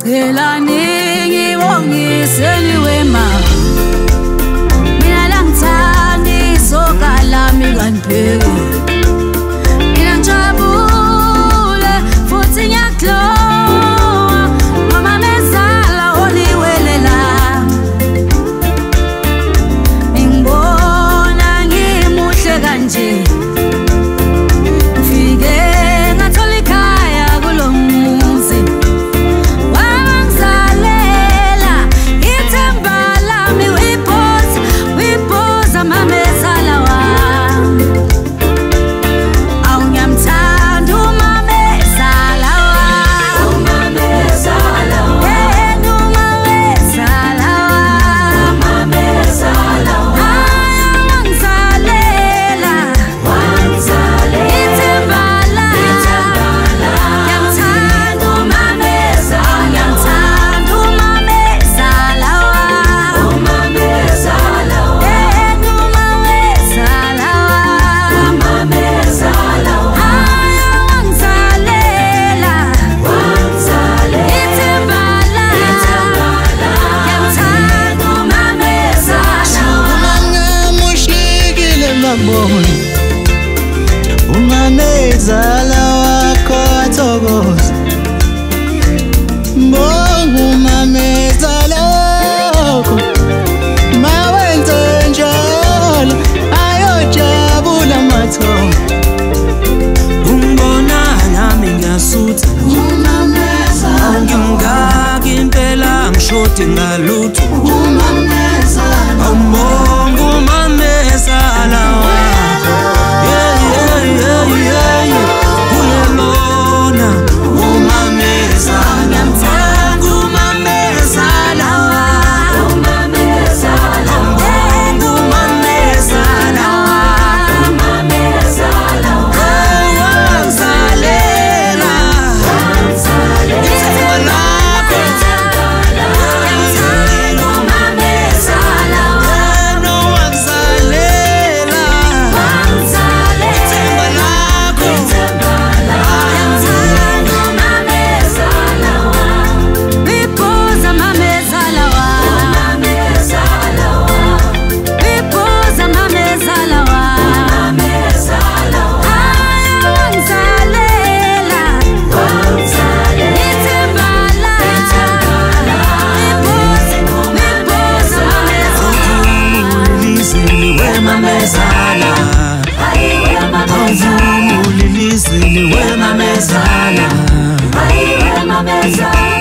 Selaningi wongiseni wema mina langithandi soka lami kanibheke mina ngijabule futhi ngiyaklowa mama mezala oliwelela ngibona ngimuhle kanje Umamezala wakho athokoza Mbonga umamezala wakho mawenze njalo ayojabula mathongo Umbona nami ngiyasutha Umamezala ngimngaki impela ngishode ngalutho Umamezala Mbonga umamezala wakho Mamezala, Mamezala.